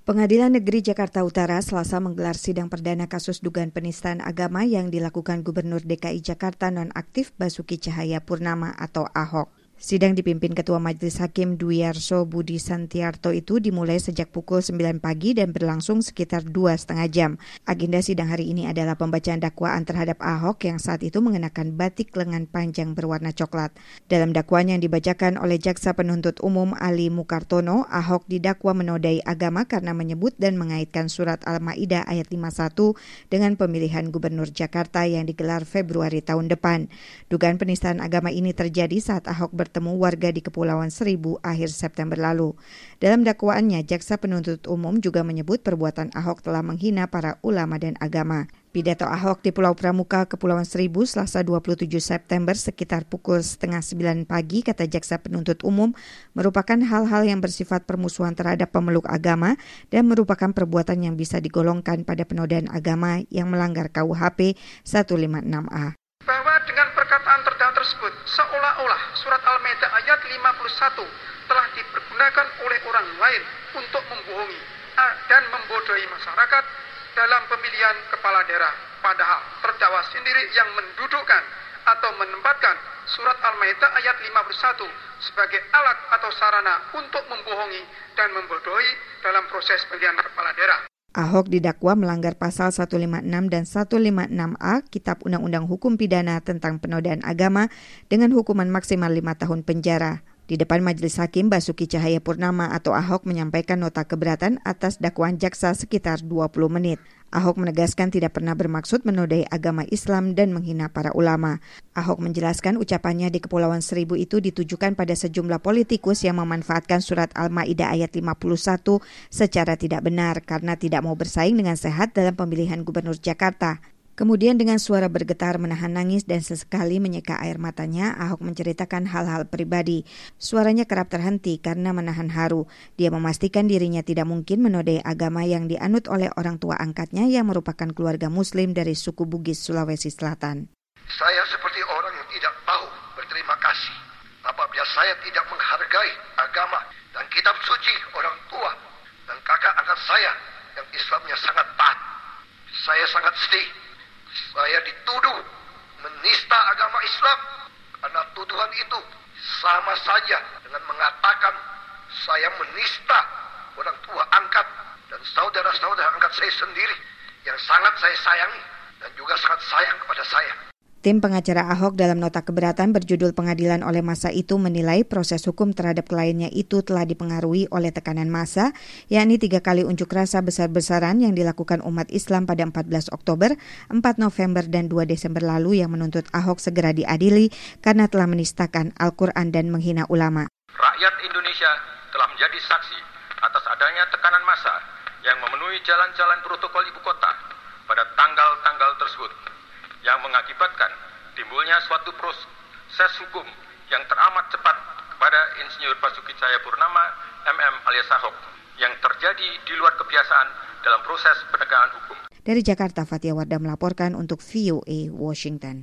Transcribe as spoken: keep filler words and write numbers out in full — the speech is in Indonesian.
Pengadilan Negeri Jakarta Utara Selasa menggelar sidang perdana kasus dugaan penistaan agama yang dilakukan Gubernur D K I Jakarta nonaktif Basuki Cahayapurnama atau Ahok. Sidang dipimpin Ketua Majelis Hakim Dwiarso Budi Santiarto itu dimulai sejak pukul sembilan pagi dan berlangsung sekitar dua setengah jam. Agenda sidang hari ini adalah pembacaan dakwaan terhadap Ahok yang saat itu mengenakan batik lengan panjang berwarna coklat. Dalam dakwaan yang dibacakan oleh Jaksa Penuntut Umum Ali Mukartono, Ahok didakwa menodai agama karena menyebut dan mengaitkan surat Al-Maidah ayat lima puluh satu dengan pemilihan Gubernur Jakarta yang digelar Februari tahun depan. Dugaan penistaan agama ini terjadi saat Ahok ber bertemu warga di Kepulauan Seribu akhir September lalu. Dalam dakwaannya, Jaksa Penuntut Umum juga menyebut perbuatan Ahok telah menghina para ulama dan agama. Pidato Ahok di Pulau Pramuka, Kepulauan Seribu, Selasa dua puluh tujuh September sekitar pukul setengah sembilan pagi, kata Jaksa Penuntut Umum, merupakan hal-hal yang bersifat permusuhan terhadap pemeluk agama dan merupakan perbuatan yang bisa digolongkan pada penodaan agama yang melanggar K U H P seratus lima puluh enam A. Bahwa dengan perkataan terdakwa tersebut, seolah-olah surat Al-Maidah ayat lima puluh satu telah dipergunakan oleh orang lain untuk membohongi dan membodohi masyarakat dalam pemilihan kepala daerah. Padahal terdakwa sendiri yang mendudukkan atau menempatkan surat Al-Maidah ayat lima puluh satu sebagai alat atau sarana untuk membohongi dan membodohi dalam proses pemilihan kepala daerah. Ahok didakwa melanggar pasal seratus lima puluh enam dan seratus lima puluh enam A Kitab Undang-Undang Hukum Pidana tentang penodaan agama dengan hukuman maksimal lima tahun penjara. Di depan Majelis Hakim, Basuki Cahayapurnama atau Ahok menyampaikan nota keberatan atas dakwaan jaksa sekitar dua puluh menit. Ahok menegaskan tidak pernah bermaksud menodai agama Islam dan menghina para ulama. Ahok menjelaskan ucapannya di Kepulauan Seribu itu ditujukan pada sejumlah politikus yang memanfaatkan surat Al-Maidah ayat lima puluh satu secara tidak benar karena tidak mau bersaing dengan sehat dalam pemilihan Gubernur Jakarta. Kemudian dengan suara bergetar menahan nangis dan sesekali menyeka air matanya, Ahok menceritakan hal-hal pribadi. Suaranya kerap terhenti karena menahan haru. Dia memastikan dirinya tidak mungkin menodai agama yang dianut oleh orang tua angkatnya yang merupakan keluarga Muslim dari suku Bugis, Sulawesi Selatan. Saya seperti orang yang tidak tahu berterima kasih apabila saya tidak menghargai agama dan kitab suci orang tua dan kakak angkat saya yang Islamnya sangat taat. Saya sangat sedih. Saya dituduh menista agama Islam karena tuduhan itu sama saja dengan mengatakan saya menista orang tua angkat dan saudara-saudara angkat saya sendiri yang sangat saya sayangi dan juga sangat sayang kepada saya. Tim pengacara Ahok dalam nota keberatan berjudul Pengadilan oleh Massa itu menilai proses hukum terhadap kliennya itu telah dipengaruhi oleh tekanan massa, yakni tiga kali unjuk rasa besar-besaran yang dilakukan umat Islam pada empat belas Oktober, empat November, dan dua Desember lalu yang menuntut Ahok segera diadili karena telah menistakan Al-Quran dan menghina ulama. Rakyat Indonesia telah menjadi saksi atas adanya tekanan massa yang memenuhi jalan-jalan protokol ibu kota pada tanggal-tanggal tersebut, yang mengakibatkan timbulnya suatu proses hukum yang teramat cepat kepada Insinyur Basuki Cahayapurnama M M alias Ahok yang terjadi di luar kebiasaan dalam proses penegakan hukum. Dari Jakarta, Fatia Wardah melaporkan untuk V O A Washington.